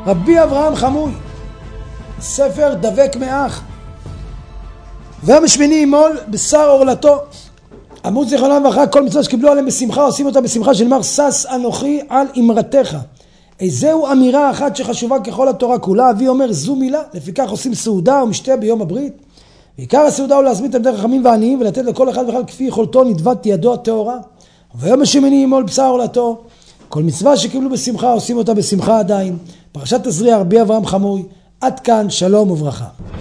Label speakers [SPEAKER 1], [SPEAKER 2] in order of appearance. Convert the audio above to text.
[SPEAKER 1] רבי אברהם חמוי, ספר דבק מאח. ויום השמיני ימול בשר עורלתו. אמרו זיכרונם לברכה, כל מצווה שקיבלו עליהם בשמחה עושים אותה בשמחה, שנאמר שש אנוכי על אמרתך. איזהו אמירה אחת שחשובה ככל התורה כולה. אבי אומר זו מילה, לפיכך עושים סעודה ומשתה ביום הברית. ועיקר הסעודה הוא להזמין את תלמידי חכמים ועניים ולתת לכל אחד ואחד כפי יכולתו נדבת ידו הטהורה. ויום השמיני ימול בשר עורלתו. כל מצווה שקיבלו בשמחה עושים אותה בשמחה עדיין. פרשת תזריע רבי אברהם חמוי. עד כאן, שלום וברכה.